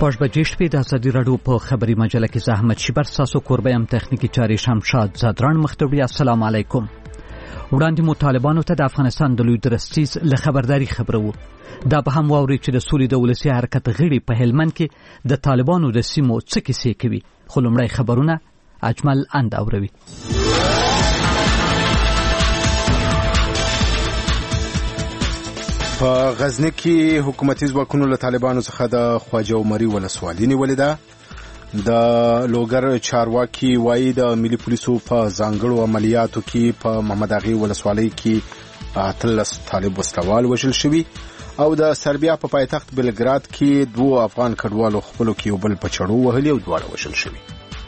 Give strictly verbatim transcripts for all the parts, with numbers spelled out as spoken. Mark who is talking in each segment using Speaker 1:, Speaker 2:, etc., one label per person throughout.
Speaker 1: شپږ بجې شپې د ازادي راډیو په خبري مجله کې زحمت شبر ساسو کوربه هم تخنیکی چاري شمشاد زادران مختوری. السلام علیکم. وړاندې مو طالبانو ته د افغانستان د لوی درستیز له خبرداري خبره وو. دا به هم واوري چې د سولې د ولسي حرکت غړي په هلمند کې د طالبانو د سیمو څه کیسې کوي. خو لومړی خبرونه اجمل اند اوروي.
Speaker 2: په غزنی کې حکومتي ځواکونو له طالبانو څخه د خواجه عمري ولسوالۍ نیولې ده. د لوګر چارواکي وایي د ملي پولیسو په ځانګړو عملیاتو کې په محمد اغي ولسوالۍ کې اتلس طالب وسلوال وژل شوي او د سربیا په پایتخت بلګراد کې دوه افغان کډوالو خپلو کې یو بل په چړو وهلي او دواړه وژل شوي.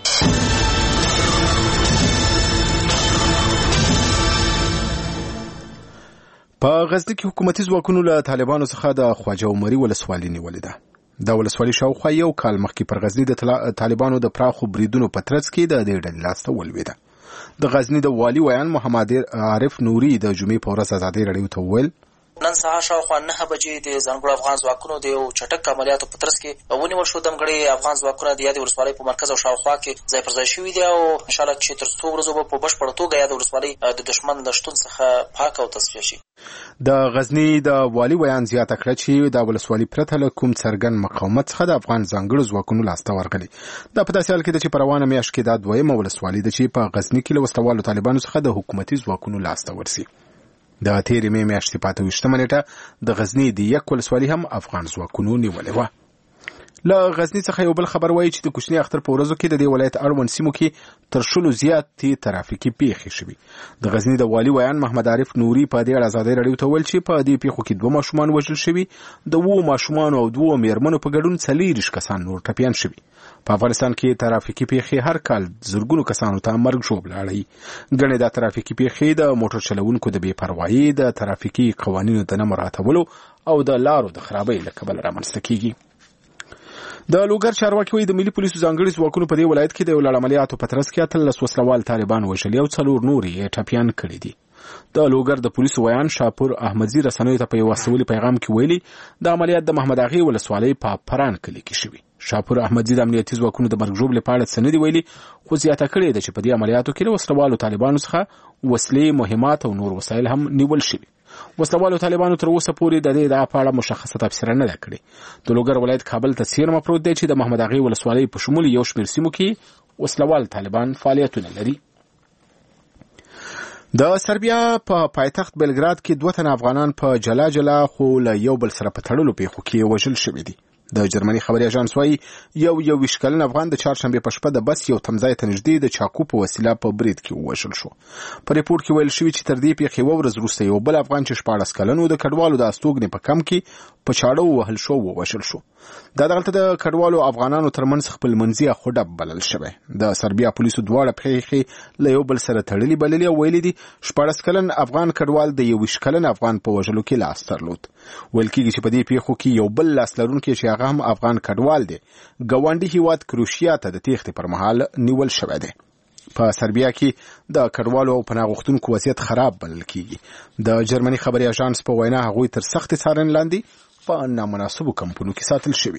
Speaker 2: په غزنی کې حکومتي ځواکونو له طالبانو څخه د خواجه عمري ولسوالۍ نیولې ده. د ولسوالۍ شاوخوا یو کال مخکې پر غزنی د طالبانو د پراخو بریدونو په ترڅ کې د دې ډلې لاسته ولوېده. د غزنی د والي ویان محمد عارف نوري د جمعې په ورځ ازادي راډیو ته وویل
Speaker 3: نن سهار شاوخوا نه بجې د ځانګړو افغان ځواکونو د یو چټک عملیاتو په ترڅ کې ونیول شو. دمګړي افغان ځواکونه د یادې ولسوالۍ په مرکز او شاوخوا کې ځای پر ځای شوي دي او انشاءالله چې تر څو ورځو به په بشپړه توګه یادې ولسوالۍ د دښمن له شتون څخه پاک او تصفیه شي.
Speaker 2: د غزنی د والي ویان زیاته کړه چې د ولسوالۍ پرته له کوم څرګند مقاومت څخه د افغان ځانګړو ځواکونو لاسته ورغلي. دا په داسې حال کې ده چې په روانه میاشت کې دا دویمه ولسوالۍ ده چې په غزنی کې له وسلوالو طالبانو څخه د حکومتي ځواکونو لاسته ورسي. د تیرې مې میاشتې په اته ویشتمه نیټه د غزنی د یک ولسوالۍ هم افغان ځواکونو نیولې وه. له غزنی څخه یو بل خبر وایي چې د کوچني اختر په ورځو کې د دې ولایت اړوند سیمو کې تر شلو زیاتې ترافیکي پیښې شوي. د غزنی د والي ویان محمد عارف نوري په دې اړه ازادي راډیو ته ویل چې په دې پیښو کې دوه ماشومان وژل شوي، د اوو ماشومانو او دوه میرمنو په ګډون څلېرویشت کسان نور ټپیان شوي. په افغانستان کې ترافیکي پیښې هر کال زرګونو کسانو ته مرګ ژوبله اړوي. ګڼې دا ترافیکي پیښې د موټر چلوونکو د بې پروایي، د ترافیکي قوانینو د نه مراعاتولو او د لارو د خرابۍ له کبله رامنځته کیږي. د لوګر چارواکي وایي د ملي پولیسو ځانګړي ځواکونو په دې ولایت کې د یو لړ عملیاتو په ترڅ کې اتلس وسلوال طالبان وژلي او څلور نور یې ټپیان کړي دي. د لوګر د پولیسو ویان شاپور احمدزي رسنیو ته په یو استولي پیغام کې ویلي د عملیات د محمد اغي ولسوالۍ په پران کلي کې شوي. شاپور احمدزي د امنیتي ځواکونو د مرګ ژوبلې په اړه څه نه دي ویلي، خو زیاته کړې ده چې په دې عملیاتو کې له وسلوالو طالبانو څخه وسلې، مهمات او نور وسایل هم نیول شوي. وسلوالو طالبانو تر اوسه پورې د دې ادعا په اړه مشخصه تبصره نه ده کړې. د لوګر ولایت کابل ته څیرمه پروت دی چې د محمد اغي ولسوالۍ په شمول یو شمېر سیمو کې وسلوال طالبان فعالیتونه لري. د سربیا په پایتخت بلګراد کې دوه تنه افغانان په جلا جلا خو له یو بل سره په تړلو پیښو کې وژل شوي دي. د جرمني خبري اژانس وایي یو یو ویشت کلن افغان د چهارشنبې په شپه د بس یو تمځای ته نږدې د چاقو په وسیله په برید کې ووژل شو. په ریپورت کې ویل شوي چې تر دې پیښې یوه ورځ وروسته یو بل افغان چې شپاړس کلن و د کډوالو د استوګنې په کم کې په چاړه ووهل شو ووژل شو. دا دغلته د کډوالو افغانانو ترمنځ خپل منځي خوډب بلل شوی. د سربیا پولیسو دواړه پیښې له یو بل سره تړلي بللي او ویلي دي شپاړس کلن افغان کډوال د یو ویشت کلن افغان په وژلو کې لاس درلود. ویل کېږي چې په دې پیښو کې یو بل لاس لرونکی چې هغه هم افغان کډوال دی ګاونډي هیواد کروشیا ته د تېښتې پر مهال نیول شوی دی. په سربیا کې د کډوالو او پناه غوښتونکو وضعیت خراب بلل کېږي. د جرمني خبري اژانس په وینا هغوی تر سختې څارنې لاندې په نامناسبو کمپونو کې ساتل شوي.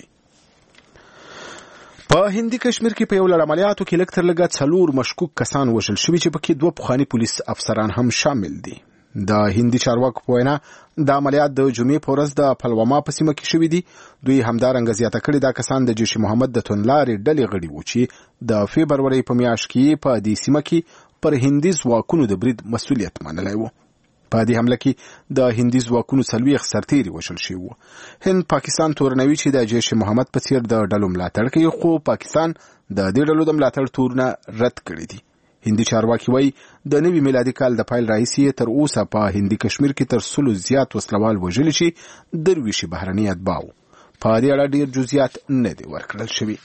Speaker 2: په هندي کشمیر کې په یو لړ عملیاتو کې لږ تر لږه څلور مشکوک کسان وژل شوي چې پکې دوه پخواني پولیس افسران هم شامل دي. د هندي چارواکو په وینا د عملیات د جمعې په ورځ د پلوما په سیمه کې شوي دي. دوی همدارنګه زیاته کړې دا کسان د جیش محمد د توندلارې ډلې غړي وو چې د فبرورۍ په میاشت کې په دې سیمه کې پر هندي ځواکونو د برید مسؤلیت منلی و. په دې حمله کې د هندي ځواکونو څلوېښت سرتیري وژل شوي وو. هند پاکستان تورنوي چې د جیش محمد په څیر د ډلو ملاتړ کوي، خو پاکستان د دې ډلو د ملاتړ تورونه رد کړي دي. هندي چارواکي وایي د نوي میلادي کال د پیل راهیسې تر اوسه په هندي کشمیر کې تر سلو زیات وسلوال وژلي چې درویشي بهرني اتباع وو. په دې اړه ډېر جزئیات نه دي ورکړل شوي.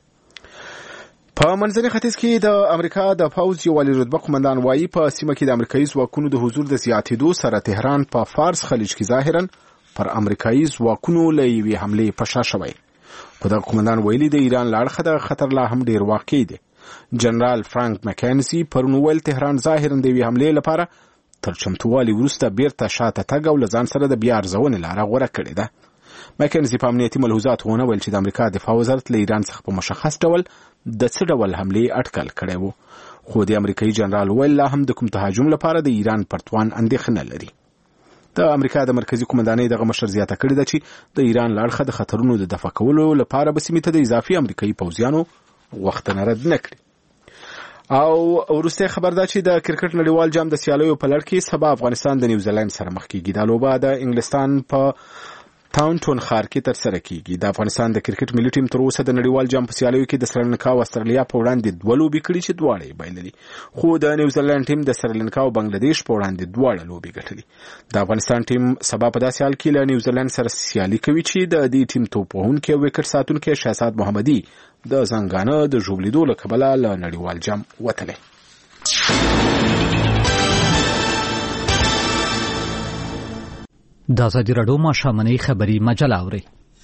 Speaker 2: په منځني ختیځ کې د امریکا د پوځ یو عالي رتبه قومندان وایي په سیمه کې د امریکایي ځواکونو د حضور د زیاتېدو سره تهران په فارس خلیج کې ظاهرا پر امریکایي ځواکونو له یوې حملې په شا شوی. خو دغه قومندان ویلي د ایران له اړخه دغه خطر لا هم ډېر واقع دی. جنرال فرانک مکینزي پرون ویل تهران ظاهرا د یوې حملې لپاره تر چمتووالي وروسته بیرته شاته تګ او له ځان سره د بیا ارزونې لاره غوره کړې ده. مکنزي په امنیتي ملحوظات ونه ویل چې د امریکا دفاع وزارت له ایران څخه په مشخص ډول د څه ډول حملې اټکل کړی وو، خو د امریکایي جنرال ویل لا هم د کوم تهاجم لپاره د ایران پرتوان اندېښنه لري. د امریکا د مرکزی قومندانۍ دغه مشر زیاته کړې ده چې د ایران له اړخه د خطرونو د دفع کولو لپاره به سیمې ته د اضافي امریکایي پوځیانو غوښتنه رد نه کړي. او وروسته خبر ده چې د کرکټ نړیوال جام د سیالیو په لړ کې سبا افغانستان د نیوزیلند سره مخ کیږي. دا لوبه د انګلستان په تاونټون ښار کې ترسره کیږي. د افغانستان د کرکټ ملي ټیم تر اوسه د نړیوال جام په سیالیو کې د سریلانکا او استرالیا په وړاندې دوه لوبې کړې چې دواړه یې بایللې، خو د نیوزیلند ټیم د سریلانکا او بنگلاديش په وړاندې دواړه لوبې ګټلې. د افغانستان ټیم سبا په داسې حال کې له نیوزیلند سره سیالي کوي چې د دې ټیم توپوهونکی او وکټ ساتونکی شهزاد محمدي د زنګانه د ژوبلیدو له کبله له نړیوال جام وتلی.
Speaker 1: د ازادي راډیو ماښامنۍ خبري مجله اورئ.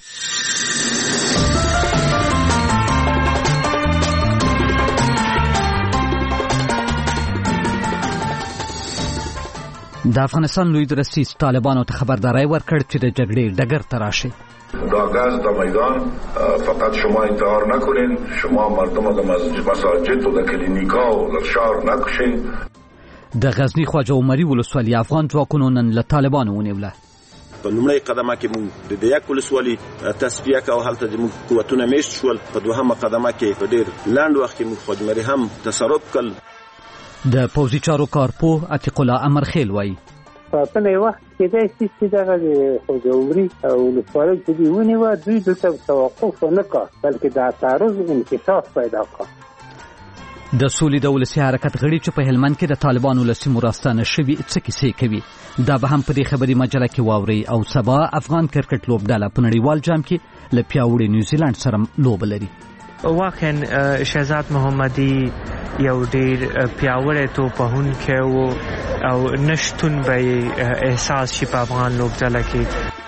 Speaker 1: د افغانستان لوی درستیز طالبانو ته خبرداری ورکړ چې د جګړې ډګر ته راشي.
Speaker 4: دا گاز در میدان فقط شما انتحار نکنین، شما مردم در مساجد و در کلینیکا و در شهر نکشین.
Speaker 1: د غزنی خواجه عمري ولسوالۍ افغان ځواکونو نن له طالبانو ونیوله.
Speaker 5: په لومړی قدمه کې موږ د یک ولسوالۍ تصفیه کوو، هلته زموږ قوتونه میشت شول. په دوهمه قدمه کې په ډېر لنډ وخت کې موږ خواجه عمري هم تصرف کړ.
Speaker 1: د پوځي چارو کارپوه عتیق الله امرخیل وایي
Speaker 6: په پنه وخت کې د سیستي دغه خواجه عمري او ولسوالۍ چې دی ونیوه، دوی دلته توقف نه کړ بلکې د تعرض انکشاف پیدا کړ.
Speaker 1: د سولې د ولسي حرکت غړي چې په هلمند کې د طالبانو له سیمو راستانه شوي څه کیسې کوي، دا به هم په دې خبري مجله کې واورئ. او سبا افغان کرکټ لوبډله په نړیوال جام کې له پیاوړي نیوزیلند سره لوبه لري.
Speaker 7: واقعا شهزاد محمدي یو ډیر پیاوړی توپوهونکی و او نشتون به احساس شي په افغان لوبډله کې.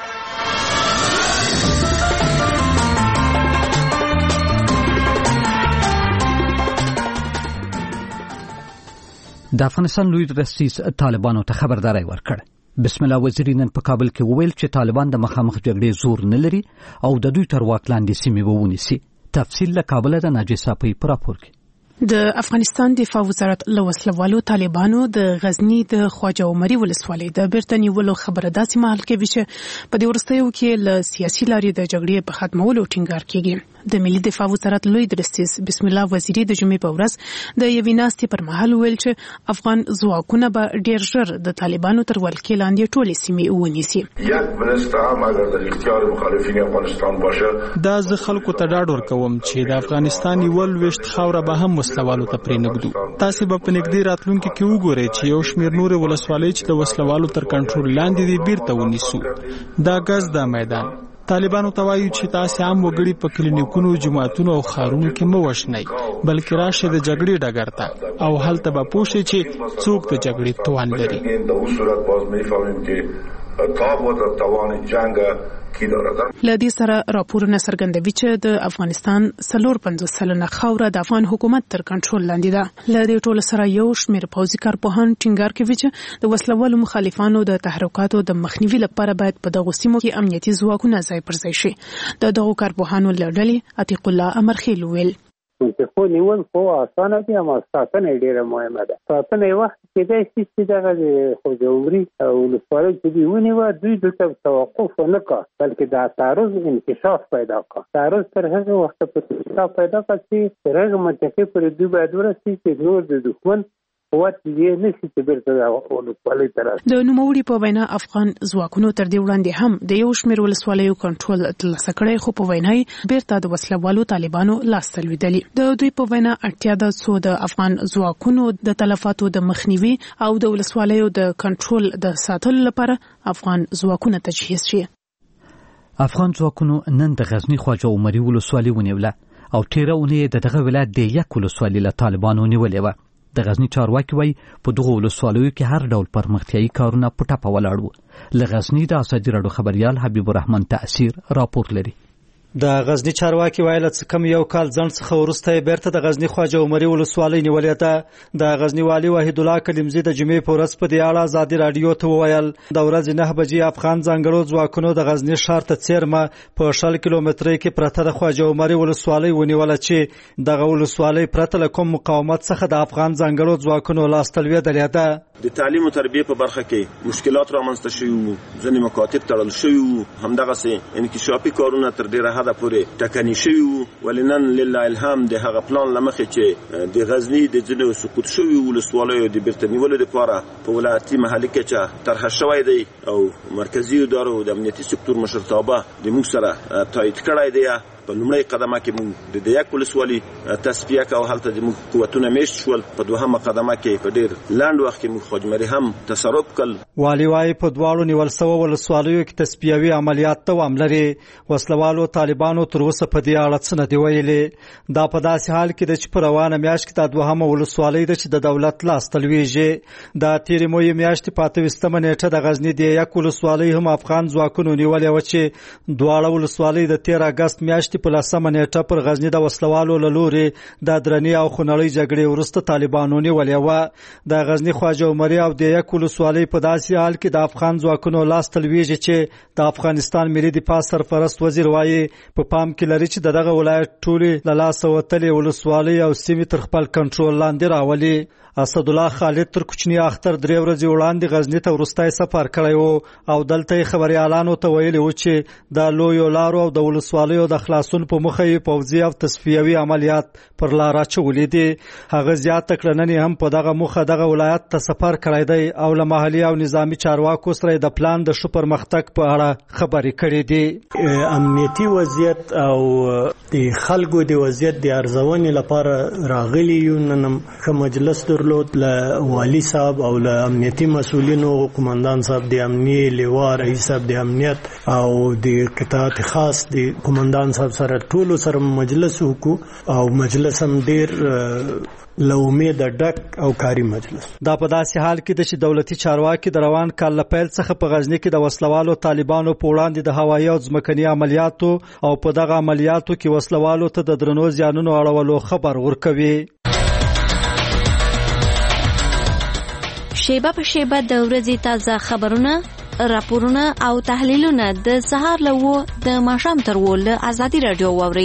Speaker 1: د افغانستان لوی درستیز طالبانو ته خبرداری ورکړ. بسم الله وزیری نن په کابل کې وویل چې طالبان د مخامخ جګړې زور نه لري او د دوی تر واک لاندې سیمې به ونیسي. تفصیل له کابل د ناجي صافي پر راپور کې.
Speaker 8: د افغانستان دفاع وزارت له وسلوالو طالبانو د غزنی د خواجه عمري ولسوالۍ د بیرته نیولو خبره داسې مهال کوي چې په دې وروستیو کې له سیاسي لارې د جګړې په ختمولو ټینګار کیږي. د ملي دفاع وزارت لوی درستیز بسم الله وزیری د جمعې په ورځ د یوې ناستې پر مهال ویل چې افغان ځواکونه به ډیر ژر د طالبانو تر ولکې لاندې ټولې سیمې ونیسي.
Speaker 4: یک منسته هم اگر در اختیار مخالفین افغانستان باشه،
Speaker 9: دا زه خلکو ته ډاډ ورکوم چې د افغانستان یول وشت خاوره به هم وسلوالو ته پرې نږدو. تاسو به په نږدې راتلونکي کې وګورئ چې یو شمېر نور ولسوالۍ چې د وسلوالو تر کنټرول لاندې دي بیرته ونیسو. دا غز دا میدان طالبانو ته وایي چې تاسو هم وګړي په کلینیکونو، جماعتونو او خارونو کې مو وښنئ، بلکې راشه د جګړې ډګر ته او هلته به پوه شئ چې څوک د جګړې توان لري.
Speaker 4: در اون صورت باز می‌فهمیم که تاب و توان جنگ کی دارد.
Speaker 8: له دې سره راپورونه څرګندوي چې د افغانستان څلور پنځوس سلنه خاوره د افغان حکومت تر کنټرول لاندې ده. له دې ټولو سره یو شمېر پوځي کارپوهان ټینګار کوي چې د وسلوالو مخالفانو د تحرکاتو د مخنیوي لپاره باید په دغو سیمو کې امنیتي ځواکونه ځای پر ځای شي. د دغو کارپوهانو له ډلې عتیق الله امرخیل ویل
Speaker 6: خو نیول خو اسانه دي، اما ساتنه ډیره مهمه ده. ساتنه وخت کې د سیستي دغه خواجه عمري او ولسوالۍ چې دی ونیوه، دوی دلته توقف نه کړ بلکې د تعرض انکشاف پیدا کړ. تعرض تر هغه وخته پورې انکشاف پیدا کړ چې تر هغه منطقې پورې دوی باید ورسي چې نور د دښمن قوت یې نشي چې بیرته ولسوالۍ ته راشي.
Speaker 8: د نوموړي په وینا افغان ځواکونو تر دې وړاندې هم د یو شمېر ولسوالیو کنټرول ترلاسه کړی، خو په وینا یې بیرته د وسلوالو طالبانو لاسته لوېدلي. د دوی په وینا اړتیا ده څو د افغان ځواکونو د تلفاتو د مخنیوي او د ولسوالیو د کنټرول د ساتلو لپاره افغان ځواکونه تجهیز شي.
Speaker 1: افغان ځواکونو نن د غزنی خواجه عمري ولسوالۍ ونیوله او تیره اونۍ د دغه ولایت د یک ولسوالۍ له طالبانو نیولې وه. د غزنی چارواکي وایي په دغو ولسوالیو کې هر ډول پرمختیایي کارونه په ټپه ولاړ وو. له غزنی د ازادي راډیو خبریال حبیب الرحمن تأثیر راپور لري.
Speaker 10: د غزنی چارواکي ویل چې کم یو کال ځن څخه ورسته بیرته د غزنی خواجه عمري ولسوالۍ نیولې ده. د غزنی والي وحید الله کلیمزی د جمعې په ورځ په دې اړه ازادي رادیو ته وویل د ورځې نه بجې افغان ځانګړو ځواکونو د غزنی ښار ته څیرمه په شل کیلومترۍ کې پرته د خواجه عمري ولسوالۍ ونیوله چې دغه ولسوالۍ پرته له کوم مقاومت څخه د افغان ځانګړو ځواکونو لاس ته لوېدلې ده.
Speaker 5: د تعلیم او تربیه په برخه کې مشکلات رامنځته شوي وو، ځینې مکاتب تړل شوي وو، همدغسې انکشافي کارونه تر ډېره حده پورې ټکني شوي وو. ولې نن لله الحمد د هغه پلان له مخې چې د غزني د ځینو سقوط شوي ولسوالیو د بیرته نیولو دپاره په ولایتي محلي کچه طرحه شوی دی او مرکزي ادارو د امنیتي سکتور مشرتابه د موږ سره تایید کړی دی. په لومړی قدمه کې موږ د دیک ولسوالي تصفیه کوو، هلته زموږ قوتونه میشت شول. په دوهمه قدمه کې په ډېر لنډ وخت کې موږ خوجمري هم تصرف کړل.
Speaker 10: والي وايي په دواړو نیول سوو ولسوالیو کې تصفیوي عملیات دوام لري. وسلوالو طالبانو تر اوسه په دې اړه څه نه دي ویلي. دا په داسې حال کې ده چې په روانه میاشت کې دا دوهمه ولسوالۍ ده چې د دولت لاس ته لویږي. د تېرې مویې میاشتې په اته ویشتمه نیټه د غزني د یک ولسوالۍ هم افغان ځواکونو نیولې وه چې دواړه ولسوالۍ د تېر اګست میاشتې په لسمه نیټه پر غزني د وسلوالو له لوري د درنې او خونړۍ جګړې وروسته طالبانو نیولې وه. د غزني خواجه عمري او د یک ولسوالۍ په داسې حال کې د افغان ځواکونو لاس ته لویږي چې د افغانستان ملي دفاع سرپرست وزیر وایي په پام کې لري چې دغه ولایت ټولې له لاسه وتلې ولسوالۍ او سیمې تر خپل کنټرول لاندې راولي. اسدالله خالد تر کوچني اختر درې ورځې وړاندې غزني ته وروستی سفر کړی و او دلته یې خبریالانو ته ویلي و چې د لویو لارو او د ولسوالیو د خلاصون په موخه یې پوځي او تصفیوي عملیات پر لار اچولي دي. هغه زیاته کړه نن هم په دغه موخه دغه ولایت ته سفر کړی دی او له محلي او نظامي چارواکو سره د پلان د ښه پرمختګ په اړه خبرې کړې دي.
Speaker 11: امنیتي وضعیت او د خلکو د وضعیت د ارزونې لپاره راغلي یو. نن ښه مجلس درلود له والي صاحب او له امنیتي مسؤلینو، قومندان صاحب د امنیه لیوا، رئیس صاحب د امنیت او د قطاعت خاص د قومندان صاحب سره ټولو سره مجلس وکړو او مجلس هم ډیر له امید ډک او کاری مجلس.
Speaker 10: دا په داسې حال کې د چې دولتي چارواکي د روان کال له پیل څخه په غزني کې د وسلوالو طالبانو په وړاندې د هوایي او ځمکني عملیاتو او په دغه عملیاتو کې وسلوالو ته د درنو زیانونو اړولو خبر ورکوي.
Speaker 12: شیبه په شیبه د ورځې تازه خبرونه، راپورونه او تحلیلونه د سهار له و د ماښام تر و له ازادي رادیو واورئ.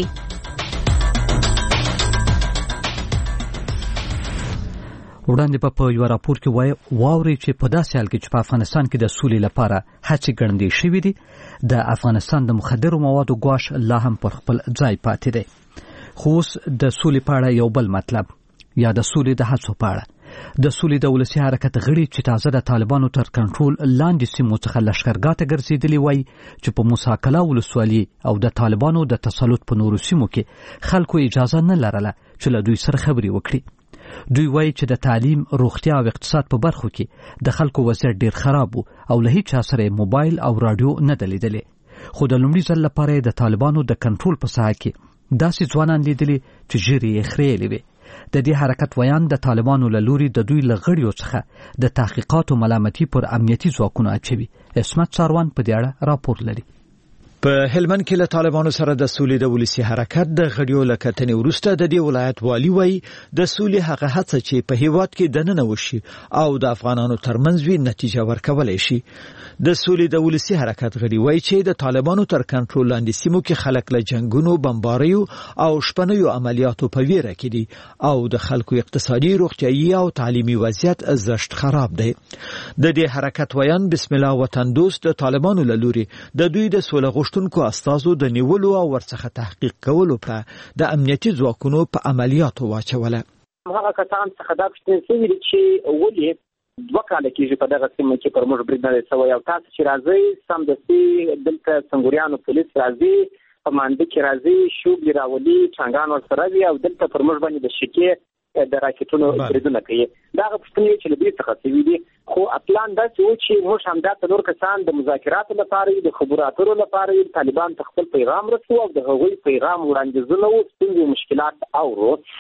Speaker 1: وړاندې په یو راپور کې وایي واوري چې په داسې حال کې چې په افغانستان کې د سولې لپاره هڅې ګړندې شوې دي، د افغانستان د مخدرو موادو ګواښ لا هم پر خپل ځای پاتې دی. خو اوس د سولې په اړه یو بل مطلب یا د سولې د هڅو په اړه د سولې د ولسي حرکت غړي چې تازه د طالبانو تر کنټرول لاندې سیمو څخه لښکرګاه ته ګرځېدلي وایي چې په موسی کلا ولسوالي او د طالبانو د تسلط په نورو سیمو کې خلکو اجازه نه لرله چې له دوی سره خبرې وکړي. دوی وایي چې د تعلیم، روغتیا او اقتصاد په برخو کې د خلکو وضعیت ډیر خراب وو او له هیچ چا سره موبایل او رادیو نه ده لیدلې. خو د لومړي ځل لپاره د طالبانو د کنټرول په ساحه کې داسې ځوانان لیدلي چې ژیرې یې خریلې وې. د دې حرکت ویان د طالبانو له لوري د دوی له غړیو څخه د تحقیقاتو ملامتي پر امنیتي ځواکونو اچوي. عصمت ساروان په دې اړه راپور لري.
Speaker 13: په هلمند کې له طالبانو سره د سولې د ولسي حرکت د غړیو له کتنې وروسته د دې ولایت والي وایي د سولې هغه هڅه چې په هیواد کې دننه وشي او د افغانانو ترمنځ وي نتیجه ورکولای شي. د سولې د ولسي حرکت غړي وایي چې د طالبانو تر کنټرول لاندې سیمو کې خلک له جنگونو، بمباریو او شپنیو عملیاتو په ویره کې دي او د خلکو اقتصادي، روغتیايي او تعلیمي وضعیت زشت خراب دی. د دې حرکت ویان بسم الله وطن دوست د طالبانو له لوري د دوی د سولې غوښتونکو استازو د نیولو او ورڅخه تحقیق کولو پر د امنیتي ځواکونو په عملیاتو واچوله.
Speaker 14: هغه کسان څخه دا پوښتنه شوې ده چې ولې دوه کاله کېږي په دغه سیمه کې پر موږ برید نه دی سوی او تاسو چې راځئ سمدستي دلته څنګوریانو پولیس راځي، په مانده کې راځي، شوبلې راولي، ټانګان ورسره وي او دلته پر موږ باندې د شکې د راکټونو بریدونه کوي. دغه پوښتنې چې له دوی څخه شوي دي، خو پلان داسې و چې موږ همدا څلور کسان د مذاکراتو لپاره د خبرو اترو لپاره طالبان ته خپل پیغام رسو او د هغوی پیغام وړاندیزونه و، ستونزې او مشکلات اورو.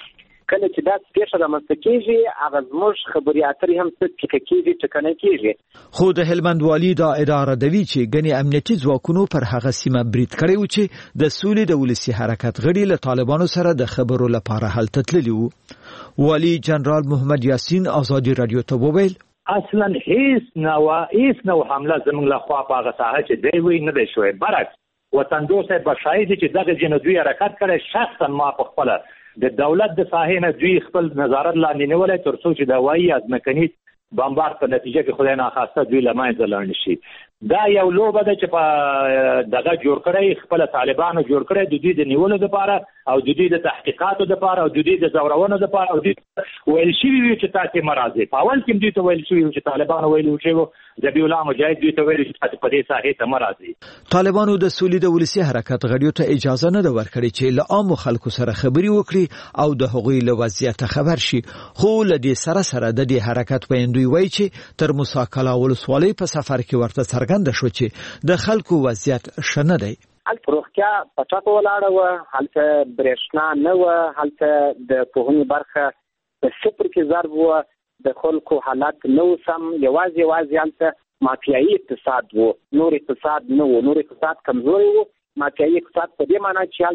Speaker 14: کله چې دا پیښه رامنځته کېږي هغه زموږ خبري اترې هم څه ټیکه کېږي ټکنۍ کېږي.
Speaker 13: خو د هلمند والي دا اداره دوي چې ګنې امنیتي ځواکونو پر هغه سیمه برید کړی و چې د سولې د ولسي حرکت غړي له طالبانو سره د خبرو لپاره هلته تللي وو. والي جنرال محمد یاسین ازادي رادیو ته وویل
Speaker 15: اصلا هیڅ نو هیڅ نو حمله زموږ له خوا په هغه ساحه چې دی وی نه دی شوی. برعکس وطن دوست بشاید چې دغه جنودي حرکت کړي شخصا ما په خپل د دولت د ساحې نه دوی خپل نظارت لاندې نیولای تر څو چې د وایي ازمکني بمبار په نتیجه کې خدای نه خواسته دوی لمانځه لاندې شي. دا یو لوبه ده چې په دغه جوړ کړی خپل طالبانو جوړ کړی د دې د نیولو لپاره او د دې د تحقیقاتو لپاره او د دې د زورونو لپاره او د ویل شي چې تاسو مرزي په اول کې دوی ته ویل شي چې طالبانو ویل چې ذبیح الله مجاهد دوی ته ویل چې تاسو په دې ساحې ته مرزي.
Speaker 13: طالبانو د سولې د ولسي حرکت غړیو ته اجازه نه ورکړي چې له عام خلکو سره خبري وکړي او د هغوی له وضعیت خبر شي. خو له دې سره سره د دې حرکت پیندوي وایي چې تر مساکله ولسوالۍ په سفر کې ورته څرګنده شو چې د خلکو وضعیت شنه دی.
Speaker 14: هلته روغتیا په ټاپه ولاړه وه، هلته برېښنا نه وه، هلته د پوهنې برخه په صفر کې ضرب وه، د خلکو حالت نه و سم، یوازې یوازې هلته مافیایي اقتصاد و، نور اقتصاد نه و، نور اقتصاد کمزوری و. مافیایي اقتصاد په دې معنی چې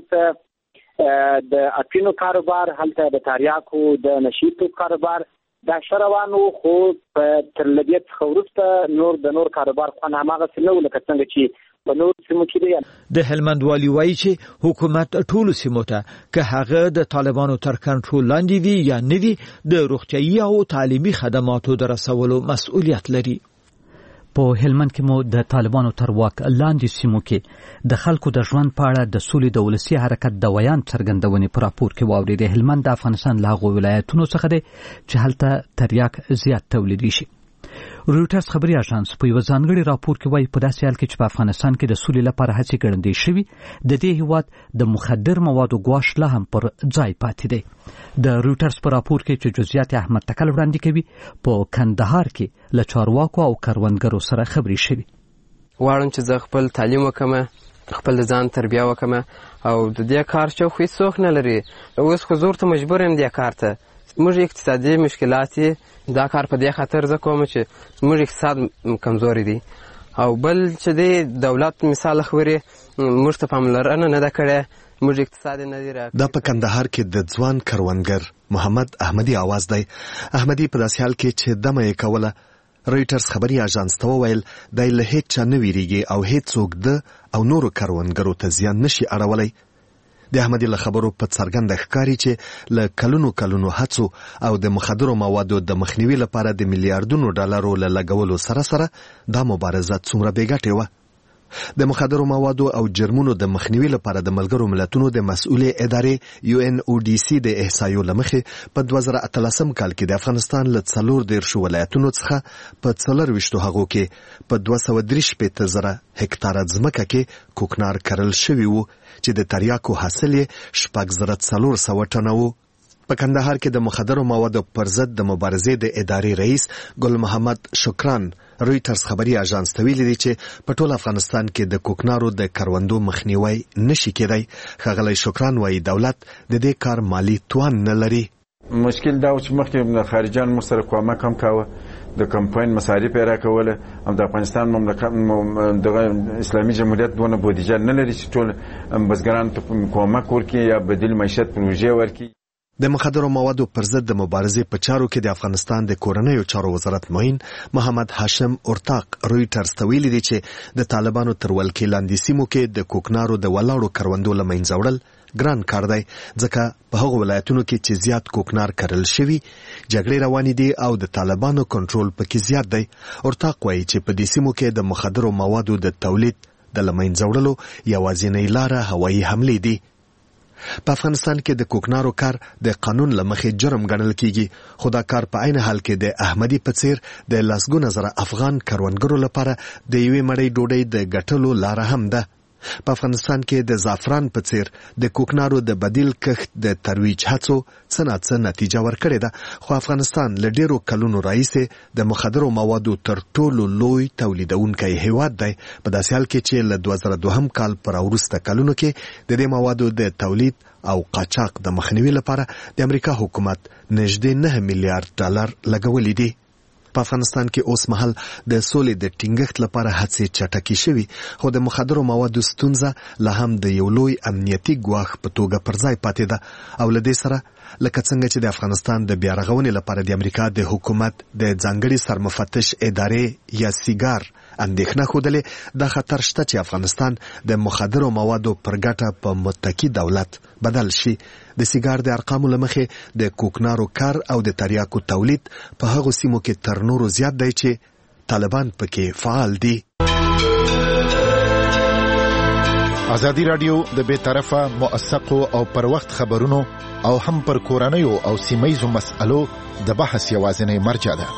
Speaker 14: هلته د اپینو کاروبار، هلته د تریاکو د نشیتو کاروبار دا شروانو، خو تر لږ څخه وروسته نور د نور کاروبار خو هماغسې نه و لکه څنګه چې په نور سیمو کې دی.
Speaker 13: د هلمند والي وایي چې حکومت ټولو سیمو ته که هغه د طالبانو تر کنټرول لاندې وي یا نه وي د روغتیايي او تعلیمي خدماتو د رسولو مسؤلیت لري.
Speaker 1: په هلمند کې مو د طالبانو تر واک لاندې سیمو کې د خلکو د ژوند په اړه د سولې د ولسي حرکت د ویان څرګندونې په راپور کې واورېدې. هلمند د افغانستان له هغو ولایتونو څخه دی چې هلته تریاک زیات تولیدي شي. رویټرز خبري اژانس په یو ځانګړي راپور کې وایي په داسې حال کې چې په افغانستان کې د سولې لپاره هڅې ګړندې شوي، د دې هیواد د مخدر موادو ګواښ لا هم پر ځای پاتې دی. د رویټرز په راپور کې چې جزئیات احمد تکل وړاندې کوي، په کندهار کې له چارواکو او کروندګرو سره خبرې شوي.
Speaker 16: غواړم چې زه خپل تعلیم وکم، خپل ځان تربیه وکم او د دې کار چې خو هیڅوک نه لري. اوس خو زور ته مجبور یم دې کار ته. موږ اقتصادي مشکلات دا کار په دې خاطر زه کوم چې موږ اقتصاد کمزوري دي او بل چې دی دولت مثال خبري موږ ته پاملرنه نه ده کړې، موږ اقتصاد نه دی راکړی.
Speaker 17: دا په کندهار کې د ځوان کروندګر محمد احمدي आवाज دی. احمدي په داسې حال کې چې دمه یې کوله رویټرز خبري اژانس ته وویل دی له هیڅ چا نه ویریږي او هیڅوک د او نورو کروندګرو ته زیان نشي اړولی. د احمدي له خبرو په څرګنده ښکاري چې له کلونو کلونو هڅو او د مخدرو موادو د مخنیوي لپاره د میلیارډونو ډالرو له لګولو سره سره دا مبارزه څومره بې ګټې وه. د مخدرو موادو او جرمونو د مخنیوي لپاره د ملګرو ملتونو د مسؤلې ادارې یو ان او ډي سي د احصایو له مخې په دوه زره اتلسم کال کې د افغانستان له څلور دېرشو ولایتونو څخه په څلرویشتو هغو کې په دوه سوه درې شپېته زره هکتاره ځمکه کې کوکنار کرل شوي وو چې د تریاکو حاصل یې شپږ زره څلور سوه ټنه وو. په کندهار کې د مخدرو موادو پر ضد د مبارزې د ادارې رئیس ګل محمد شکران رویټرز خبري اژانس ته ویلي دي چې په ټول افغانستان کې د کوکنارو د کروندو مخنیوي نشي کېدی. ښاغلی شکران وایي دولت د دې کار مالی توان نه لري.
Speaker 18: مشکل دا و چې مخکې خارجان موږ سره کومک هم کاوه، د کمپاین مصارف یې راکوله او د افغانستان مملکت دغه اسلامي جمهوریت دونه بودیجه نه لري چې ټول بزګرانو ته کومک ورکړي یا بدیل معیشت پروژې ورکړي.
Speaker 17: د مخدرو موادو پر ضد د مبارزې په چارو کې د افغانستان د کورنیو چارو وزارت معین محمد هاشم اورتاق رویټرز ته ویلي دي چې د طالبانو تر ولکې لاندې سیمو کې د کوکنارو د ولاړو کروندو له منځه وړل ګران کار دی، ځکه په هغو ولایتونو کې چې زیات کوکنار کرل شوي جګړې روانې دي او د طالبانو کنټرول پکې زیات دی. اورتاق وایي چې په دې سیمو کې د مخدرو موادو د تولید د له منځه وړلو یوازینۍ لاره هوایي حملې دي. په افغانستان کې د کوکنارو کار د قانون له مخې جرم ګڼل کیږي، خو دا کار په عین حال کې د احمدي په څیر د لسګونه زره افغان کروندګرو لپاره د یوې مړۍ ډوډۍ د ګټلو لاره هم ده. په افغانستان کې د زعفران په څیر د کوکنارو د بدیل کښت د ترویج هڅو څه نه څه نتیجه ورکړې ده، خو افغانستان له ډیرو کلونو راهیسې د مخدرو موادو تر ټولو لوی تولیدونکی هیواد دی، په داسې حال کې چې له دوه زره دوهم کال پر وروسته کلونو کې د دې موادو د تولید او قاچاق د مخنیوي لپاره د امریکا حکومت نږدې نه میلیارډ ډالر لګولي دي. په افغانستان کې اوس مهال د سولې د ټینګښت لپاره هڅې چټکې شوي، خو د مخدرو موادو ستونزه لا هم د یو لوی امنیتي ګواښ په توګه پر ځای پاتې ده، او له دې سره لکه څنګه چې د افغانستان د بیارغونې لپاره د امریکا د حکومت د ځانګړي سرمفتش ادارې یا سیګار اندېښنه ښودلې، دا خطر شته چې افغانستان د مخدرو موادو پر ګټه په متکی دولت بدل شي. د سیګار د ارقامو له مخې د کوکنارو کار او د تریاکو تولید په هغو سیمو کې تر نورو زیات دی چې طالبان پکې فعال دي.
Speaker 19: ازادي راډیو د بې طرفه موثقو او پر وخت خبرونو او هم پر کورنیو او سیمایزو مسألو د بحث یوازینی مرجع ده.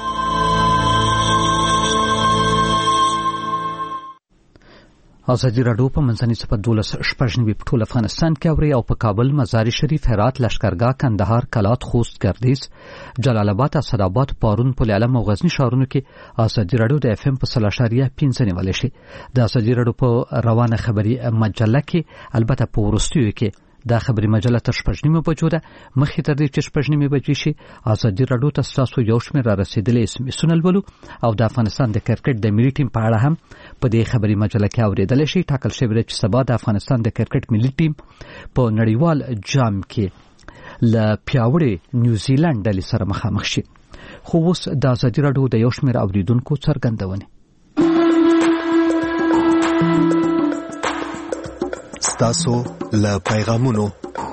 Speaker 1: ازادي راډیو په منځني صفت دولس شپږ نوي په ټول افغانستان کې اوري او په کابل، مزار شریف، هرات، لشکرګاه، کندهار، کلات، خوست، ګردیز، جلال آباد، اسداباد، پارون، پل علم او غزنی ښارونو کې ازادي راډیو د اف ام په سل اشاریه پنځه نیولې شي. د ازادي راډیو په روانه خبري مجله کې البته په ورستیو کې دا خبري مجله تر شپږ نیمه بجو ده، مخکې تر دې چې شپږ نیمه بجې شي ازادي راډیو ته ستاسو یو شمېر را رسېدلې اس ام اسونه لولو او د افغانستان د کرکټ د ملي ټیم په اړه هم په دې خبري مجله کې اورېدلی شي. ټاکل شوی چې سبا د افغانستان د کرکټ ملي ټیم په نړیوال جام کې له پیاوړې نیوزیلند ډلې سره مخامخ شي. خو اوس د ازادي راډیو د یو شمېر اوریدونکو څرګندونې.
Speaker 17: ستاسو له پیغامونو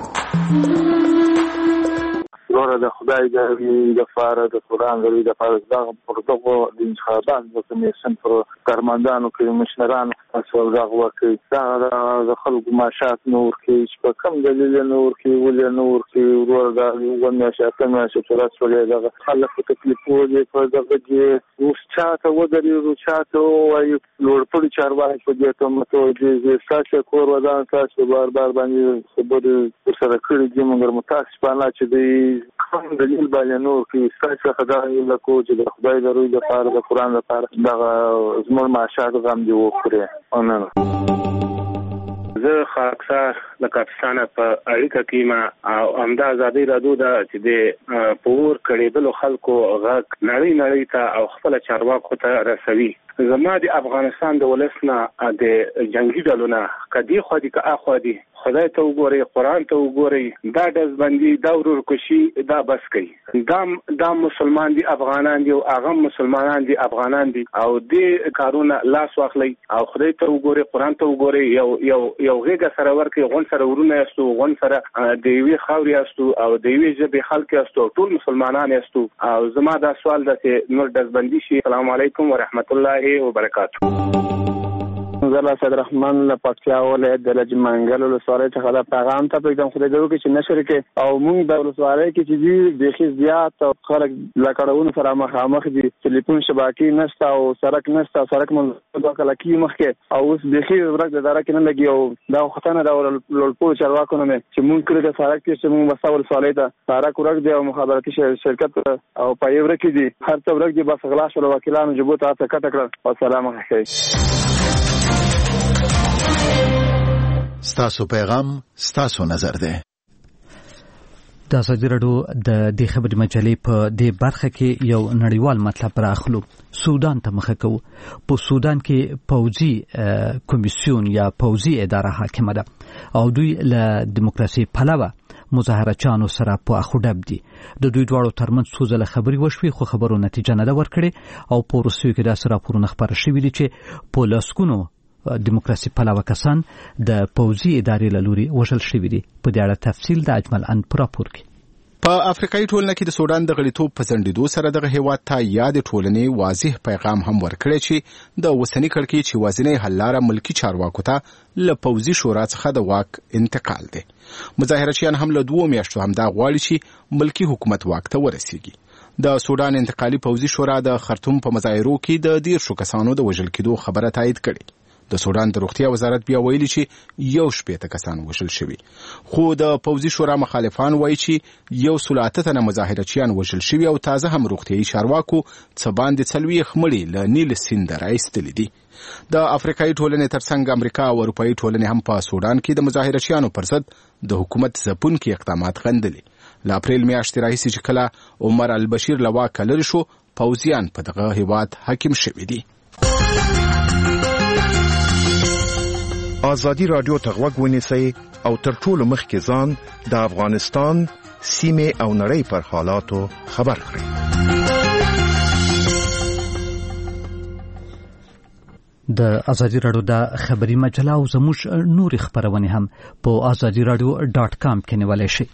Speaker 20: ورته د خدای د لپاره د قرآن د لپاره د پروتوکول د انتخابات د کمیسیون پر کارمندانو کې مشرانو تاسو دغه وکړي دا د خلکو معاشات نور کې په کم دلیل نور کې ولې نور کې ورته یو معاشات معاشات ورسولې دغه خلکو تکلیفو دې په دغه کې اوس چاته ودرې چاته وایي لوړ پړي چارواکي په دې ته متو دې ساسه کور ودان تاسو بار بار باندې خبرې سره کړې دي موږ متاسفانه چې دې کوم دلیل باندې نور کې ستاسو خدای له کو چې د خدای د روی د لپاره د قرآن لپاره دغه زموږ معاشات غم دی وکړي.
Speaker 21: زه خاکسار د پاکستان په اړیکه کې ما او همدا ازادي راډیو دا چې د پور کړېدلو خلکو غږ نړۍ نړۍ ته او خپل چارواکو ته رسوي. زما د افغانستان د ولسنا د جنگي ډلونه کدي خو دي که اخو دي خدای ته وګوري، قرآن ته وګوري، دا دزبندي دا ورور کوشي دا بس کوي. دا دا مسلمان دي افغانان دي او هغه مسلمانان دي افغانان دي او دې کارونه لاس واخلي او خدای ته وګوري، قرآن ته وګوري، یو یو یو غیګه سره ورکي غون سره ورونه یاستو، غون سره د یوې خاورې یاستو او د یوې ژبې خلک یاستو، ټول مسلمانان یاستو. او زما دا سوال ده چې نور دزبندي شي. السلام علیکم ورحمت الله وبرکاته.
Speaker 20: زلا صدر رحمان له پکتیا ولایت د لجمنګل ولسوالۍ څخه د پیغام ته پېږدم خدای دې وکړي چې نشر کې او موږ د ولسوالۍ کې چې دي بېخي زیات خلک له کړهونو سره مخامخ دي، ټلیفون شبکې نشته او سړک نشته، سړک مونږ دوه کاله کې مخکې او اوس بېخي ورځ د داره کې نه لګي او دا وختونه د لوړپوړو چارواکو نه چې موږ کړي د سړک کې چې موږ بسا ولسوالۍ ته سړک ورک دی او مخابراتي شرکت او پای ورک دي، هر څه ورک دي، بس غلا شول وکیلانو جبو ته ته کټ کړل. والسلام علیکم.
Speaker 19: ستاسو پیغام ستاسو نظر ده.
Speaker 1: د ازادي راډیو د دې خبري مجلې په دې برخه کې یو نړیوال مطلب راخلو. سودان ته مخه کوو. په سودان کې پوځي کمیسیون یا پوځي اداره حاکمه ده او دوی له دیموکراسي پلوه مظاهره چانو سره په اخوډب دي. د دوی دواړو ترمنځ څو ځله خبري وشوي خو خبرو نتیجه نه ده ورکړې او په روسیو کې داسې راپورونه خپاره شوي دي چې په لسګونو دیموکراسي پلوه کسان د پوځي ادارې له لوري وژل شوي دي. په دې اړه تفصیل د اجمل ان په راپور کې.
Speaker 2: په افریقایي ټولنه کې د سودان د غړیتوب په ځنډېدو سره دغه هیواد ته یاد ټولنې واضح پیغام هم ورکړی چې د اوسني کړکېچ چې یوازینۍ حل لاره ملکي چارواکو ته له پوځي شورا څخه د واک انتقال دی. مظاهرچیان هم له دوو میاشتو همدا غواړي چې ملکي حکومت واک ته ورسیږي. د سودان انتقالي پوځي شورا د خرطوم په مظاهرو کې د دیرشو کسانو د وژل کېدو خبره تایید کړې. د سودان د روغتیا وزارت بیا ویلي چې یو شپېته کسان وژل شوي، خو د پوځي شورا مخالفان وایي چې یو سل اته تنه مظاهرچیان وژل شوي او تازه هم روغتیایي چارواکو څه باندې څلوېښت مړي له نیل سیند راایستلي دي. د افریقایي ټولنې ترڅنګ امریکا او اروپایي ټولنې هم په سودان کې د مظاهرچیانو پر ضد د حکومت ځپونکي اقدامات غندلي. له اپریل میاشتې راهیسې چې کله عمر البشیر له واکه لرې شو، پوځیان په دغه هیواد حاکم شوي دي.
Speaker 19: ازادي رادیو ته غوږ ونیسئ او تر ټولو مخکې ځان د افغانستان سیمې او نړۍ پر حالاتو خبر کړئ.
Speaker 1: د ازادي رادیو د خبري مجله او زموږ نوري خبرونه هم په ازادي رادیو ډاټ کام کې نیولای شئ.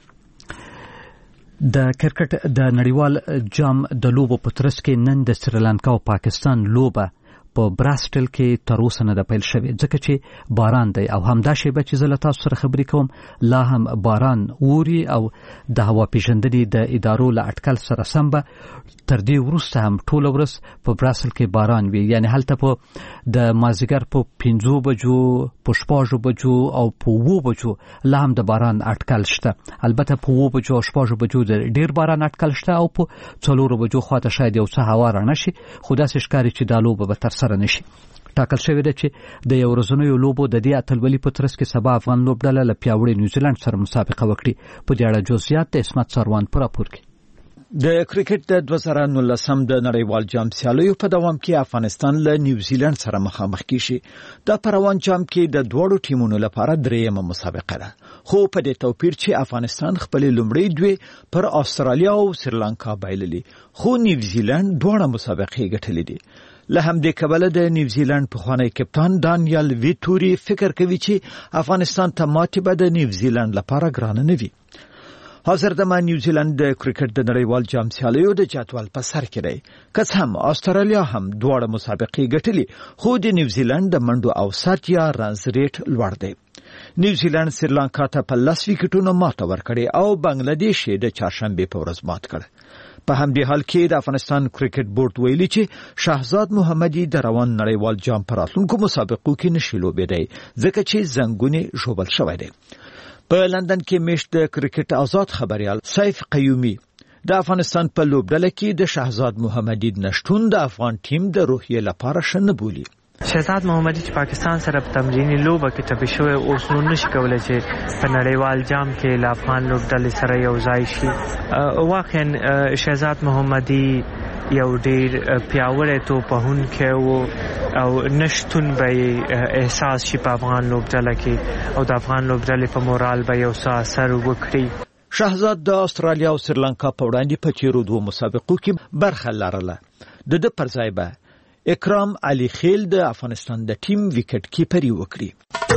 Speaker 1: د کرکټ د نړیوال جام د لوبو په ترڅ کې نن د سریلانکا او پاکستان لوبه په براسټل کې تر اوسه نه ده پیل شوې، ځکه چې باران دی او همدا شیبه چې زه له تاسو سره خبرې کوم لا هم باران اوري او د هوا پیژندنې د ادارو له اټکل سره سم به تر دې وروسته هم ټوله ورځ په براسل کې باران وي، یعنی هلته په د مازدیګر په پنځو بجو په شپږو بجو او په اوو بجو لا هم د باران اټکل شته. البته په اوو بجو او شپږو بجو د ډیر باران اټکل شته او په څلورو بجو خواته شاید یو څه هوا رانه شي، خو داسې ښکاري چې دا لوبه به تر سره نشي. ټاکل شوې ده چې د یو ورځنیو لوبو د دې اتلولي په ترڅ کې سبا افغان لوبډله له پیاوړي نیوزیلند سره مسابقه وکړي. په دې اړه جزئیات د اسمت سروان په راپور کې.
Speaker 13: د کرکټ د دوه زره نولسم د نړیوال جام سیالیو په دوام کې افغانستان له نیوزیلند سره مخامخ کیږي. د پروان جام کې د دوړو ټیمونو لپاره دریمه مسابقه ده، خو په دې توپیر چې افغانستان خپل لومړی دوی پر استرالیا او سریلانکا بایللي، خو نیوزیلند دوه مسابقې ګټلې دي. له همدې کبله د نیوزیلند پخوانی کپتان دانیال ویټوري فکر کوي چې افغانستان ته ماتې به د نیوزیلند لپاره ګرانه نه وي. حاضر د نیوزیلند د کرکټ د نړیوال جام سیالیو د جدول په سر کې دی، که څه هم استرالیا هم دواړه مسابقې ګټلې، خو د نیوزیلند د منډو اوسط یا رنز ریټ لوړ دی. نیوزیلند سریلانکا ته په لس ویکټونو ماته ورکړې او بنگلادیش یې د چهارشنبې په ورځ مات کړ. په همدې حال کې د افغانستان کرکټ بورډ ویلي چې شهزاد محمدي د روان نړیوال جام پر راتلونکو مسابقو کې نشي لوبېدی، ځکه چې زنګونه ژوبل شوی دی. په لندن کې میشت د کرکټ آزاد خبريال سیف قیومي د افغانستان په لوبډله کې د شهزاد محمدي نشټون د افغان ټیم د روحیې لپاره شنه بولي.
Speaker 7: شهزاد محمدي چې پاکستان سره په تمرینی لوبه کې ټپي شوی اوس نو نشي کولای چې په نړیوال جام کې له افغان لوبډلې سره یو ځای شي. واقعا شهزاد محمدي یو ډیر پیاوړی توپهونکی و او نشتون به احساس شي په افغان لوبډله کې او د افغان لوبډلې په مورال به یو څه اثر وکړي.
Speaker 13: شهزاد د استرالیا او سریلانکا په وړاندې په تیرو دوه مسابقو کې برخه لرله. د د پر ځای به اکرام علي خیل د افغانستان د ټیم وکټ کیپري وکړي.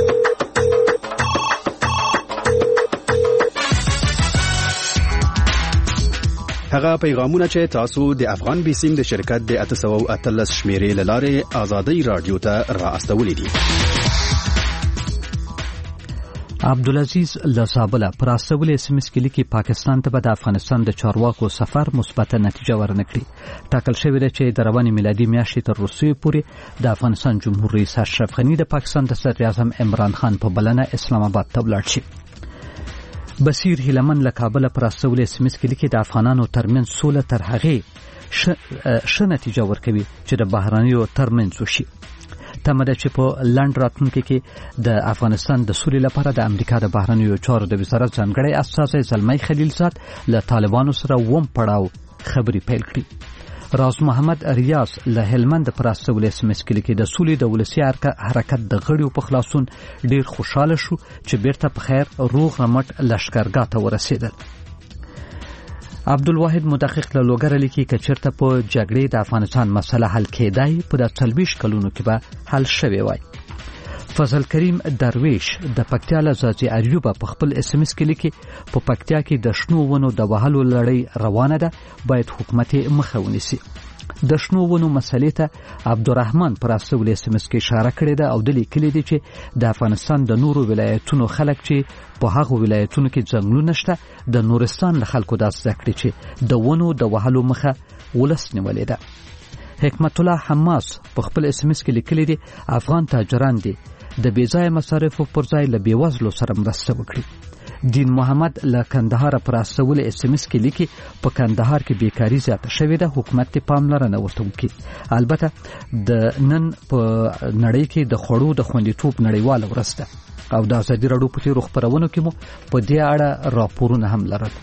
Speaker 3: هغه پیغامونه چې تاسو د افغان بیسیم د شرکت د اته سوه او اتلس شمیرې له لارې ازادي رادیو ته را استولې دي.
Speaker 1: عبدالعزیز لزابله پر استولې اس ام اس کې لیکي پاکستان ته به د افغانستان د چارواکو سفر مثبت نتیجه ورنکړي. ټاکل شوی دی چې د روانې میلادي میاشتې تر روسیې پورې د افغانستان جمهور رئیس اشرف غني د پاکستان د صدر اعظم عمران خان په بلنه اسلام آباد ته ولاړ شي. بصیر هیلمن له کابل پر استولې اس ام اس کې لیکي د افغانانو ترمنځ سوله تر هغې ښه نتیجه ورکوي چې د بهرانیو ترمنځ وشي. تمه ده چې په لنډ راتلونکي کې د افغانستان د سولې لپاره د امریکا د بهرنیو چارو د وزارت ځانګړی استازی زلمی خلیلزاد له طالبانو سره اووم پړاو خبرې پیل کړي. راز محمد ریاض له هلمند پر استولې اس ام اس کې لیکي د سولې د ولسي حرکت د غړیو په خلاصون ډیر خوشاله شو چې بیرته په خیر روغ رمټ لشکرګاه ته ورسېدل. عبدالواحد مدقق له لوګر لیکي چې چیرته په جګړې د افغانستان مسله حل کېدای په د څلويش کلونو کې به حل شوی وای. فضل کریم درویش د پکتیا له ځاځي اریوب په خپل اس ام اس کې لیکي په پکتیا کې د شنو ونو د وهلو لړۍ روانه ده، باید حکومت مخه ونیسي. د شنو ونو مسلې ته عبدالرحمن پر استولې اس ام اس کې اشاره کړې ده او د لیکلي دي چې د افغانستان د نورو ولایتونو خلک چې په هغه ولایتونو کې ځنګلونه شته د نورستان له خلکو داس ذکر چې د ونو د وهلو مخه ولس نیولې ده. حکمت الله حماس په خپل اس ام اس کې لیکلي دي افغان تاجران دي د بیځای مصارفو پر ځای له بیوزلو سره مرسته وکړي. دین محمد له کندهار پر اسول اس ام اس کې لیکي په کندهار کې بیکاری زیاته شوې ده، حکومت ته پاملرنه وکړي. البته د نن په نړۍ کې د خوړو د خوندیتوب نړیواله ورځ ده او د ازادي راډیو په تیرو خبرونو کې مو په دې اړه راپورونه هم لرل.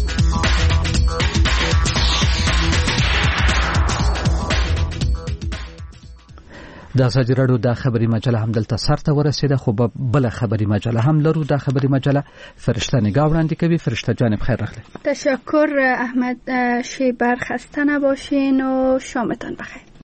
Speaker 1: د ازادي راډیو د خبري مجله هم دلته سرته ورسېده، خو بل خبري مجله هم لرو. د خبري مجله فرشته نگاه وړاندې کوي. فرشته جانب خیر راغلی.
Speaker 9: تشکر احمد شیبر، خسته نباشین و شامتان بخیر.